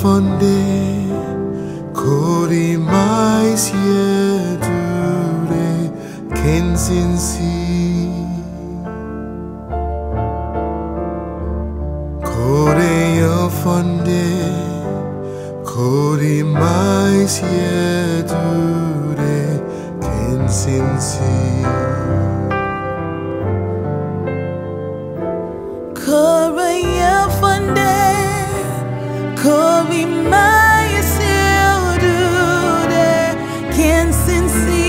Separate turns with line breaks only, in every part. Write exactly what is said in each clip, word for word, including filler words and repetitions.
fonde kori mais yedure kensinsi kore yo fonde kori mais yedure kensinsi
Korea fonde Kori mais yedure kensinsi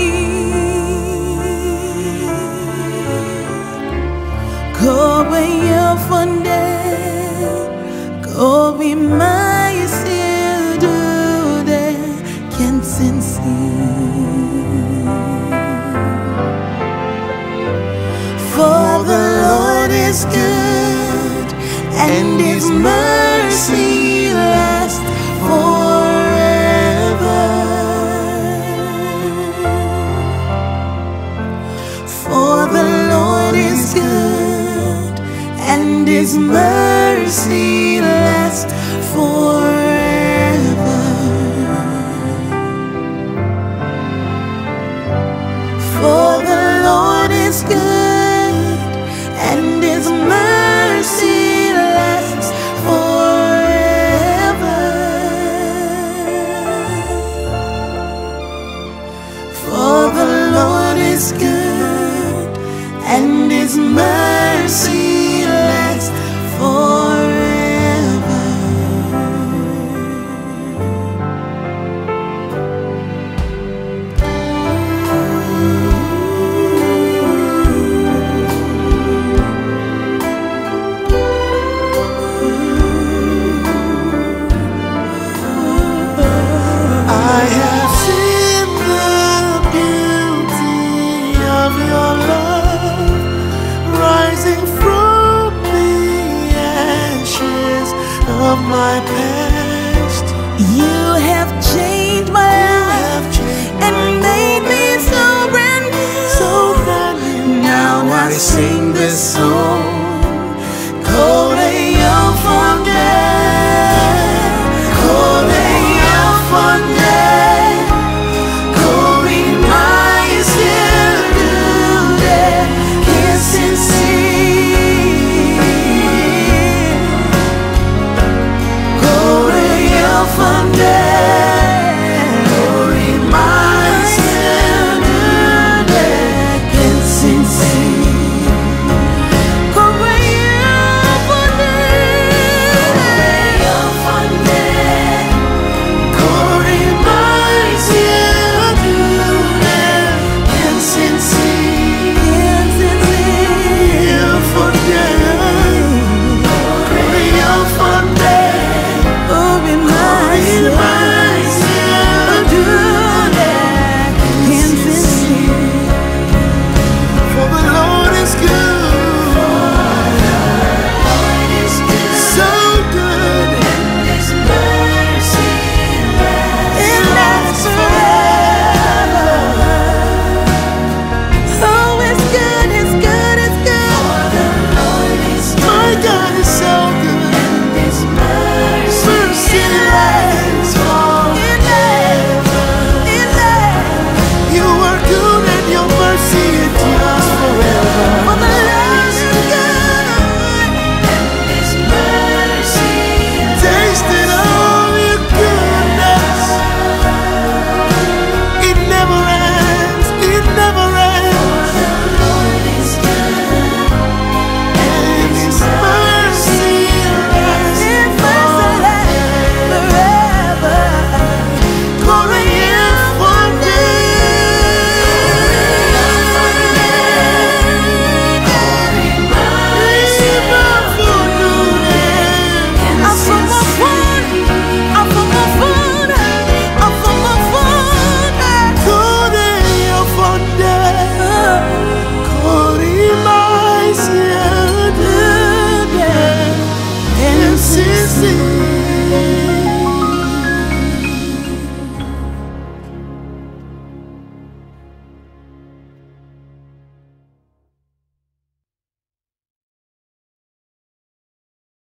Korea fonde Kori mais yedure kensinsi For the Lord is good, and His mercy lasts forever. For the Lord is good, and His mercy lasts forever. For the Lord is good, and His mercy lasts forever. For the Lord is good, and His mercy